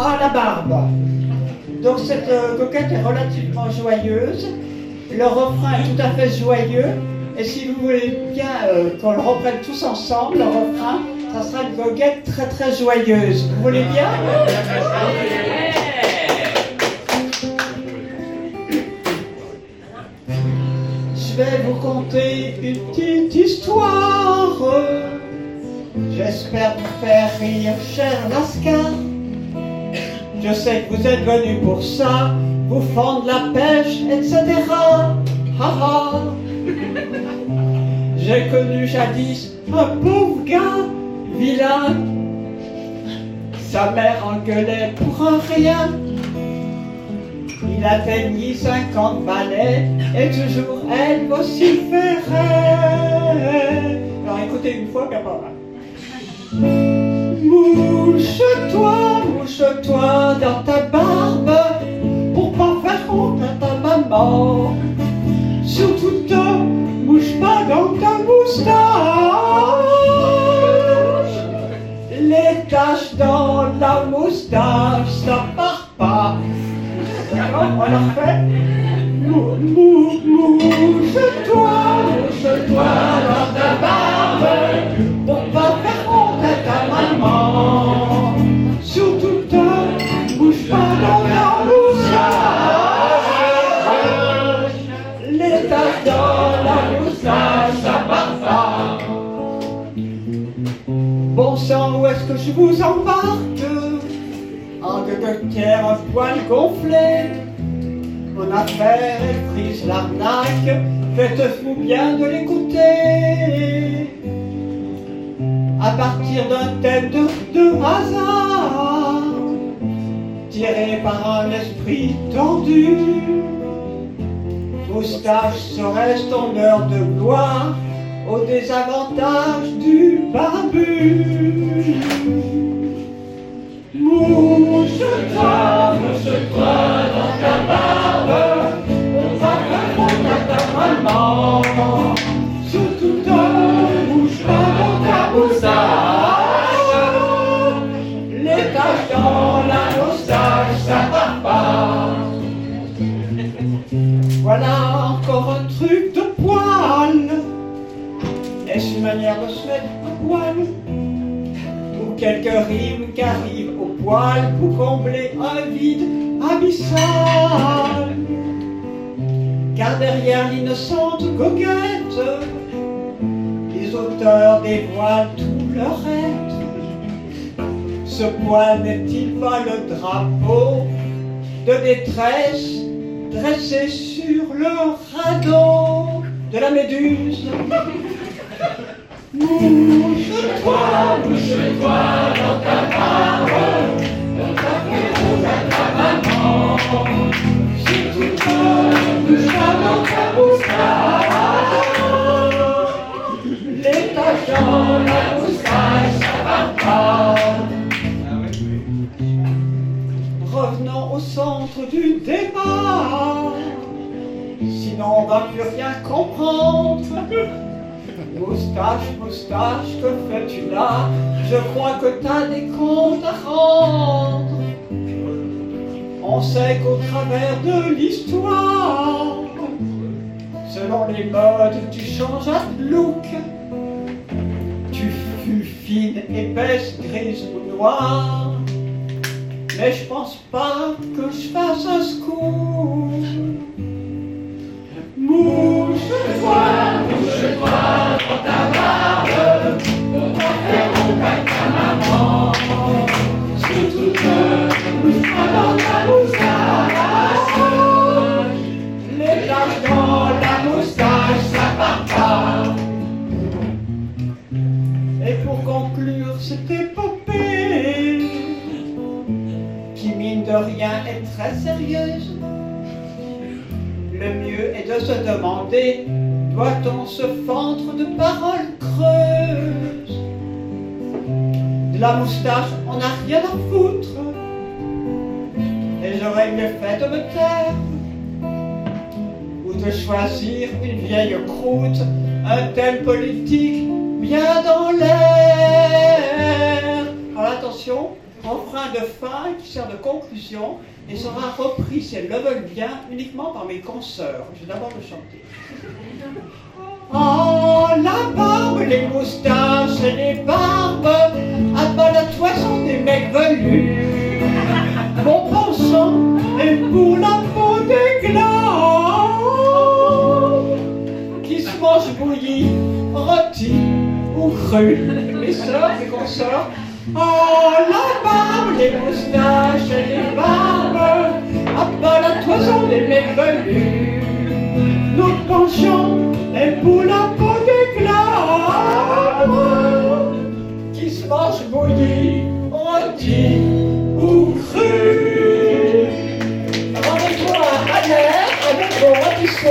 Ah, la barbe. Donc cette coquette est relativement joyeuse. Le refrain est tout à fait joyeux. Et si vous voulez bien qu'on le reprenne tous ensemble, le refrain, ça sera une coquette très très joyeuse. Vous voulez bien? Je vais vous conter une petite histoire. J'espère vous faire rire, cher Lascar. Je sais que vous êtes venus pour ça, vous fendre la pêche, etc. Haha. J'ai connu jadis un pauvre gars, vilain. Sa mère engueulait pour un rien. Il atteignit 50 balais et toujours elle vociférait. Alors écoutez une fois, capable. Mouche-toi dans ta barbe pour pas faire honte à ta maman. Surtout te mouche pas dans ta moustache. Les taches dans la moustache, ça part pas. D'accord, on l'a refait. Mouche-toi dans ta barbe pour pas faire honte à ta maman. Surtout te bouge pas dans la moustache. Les taches dans la moustache, ça part pas. Bon sang, où est-ce que je vous embarque? En gueuguetière, un poil gonflé. Mon affaire est prise l'arnaque, faites-vous bien de l'écouter. À partir d'un thème de hasard, tiré par un esprit tendu, moustache serait ton heure de gloire, au désavantage du barbu. Mouche-toi dans ta barbe, on va faire honte à ta maman. Surtout te bouge pas dans ta moustache. Les taches dans la moustache, ça va pas. Voilà encore un truc de poil. Est-ce une manière de se mettre un poil? Ou quelques rimes qui arrivent au poil pour combler un vide abyssal. Car derrière l'innocente goguette, les auteurs dévoilent tout leur être. Ce poil n'est-il pas le drapeau de détresse dressé sur le radeau de la Méduse? Mouche-toi dans ta barbe, on va faire honte à ta maman. Surtout te bouge pas dans ta moustache. Les taches dans la moustache, ça va pas. Revenons au centre du débat, sinon on va plus rien comprendre. Moustache, que fais-tu là? Je crois que t'as des comptes à rendre. On sait qu'au travers de l'histoire, selon les modes, tu changes un look. Tu fus fine, épaisse, grise ou noire. Mais je pense pas que je fasse un scoop. Mouche-toi dans ta barbe, pour pas faire honte à ta maman. Surtout te bouge pas dans ta moustache. Les taches dans la moustache, ça part pas. Et pour conclure cette épopée, qui mine de rien est très sérieuse, le mieux est de se demander, doit-on se fendre de paroles creuses? De la moustache, on n'a rien à foutre. Et j'aurais mieux fait de me taire, ou de choisir une vieille croûte, un thème politique bien dans l'air. Alors attention, refrain de fin qui sert de conclusion et sera repris, si elles le veulent bien, uniquement par mes consoeurs. Je vais d'abord le chanter. Oh, la barbe, les moustaches et les barbes, à bas la toison des mecs velus. Mon penchant est pour la peau des glands qui se mange bouilli, rôti ou cru. Mes sœurs, mes consoeurs. Oh, la barbe, les moustaches et les barbes, à bas la toison des mecs velus. Notre penchant est pour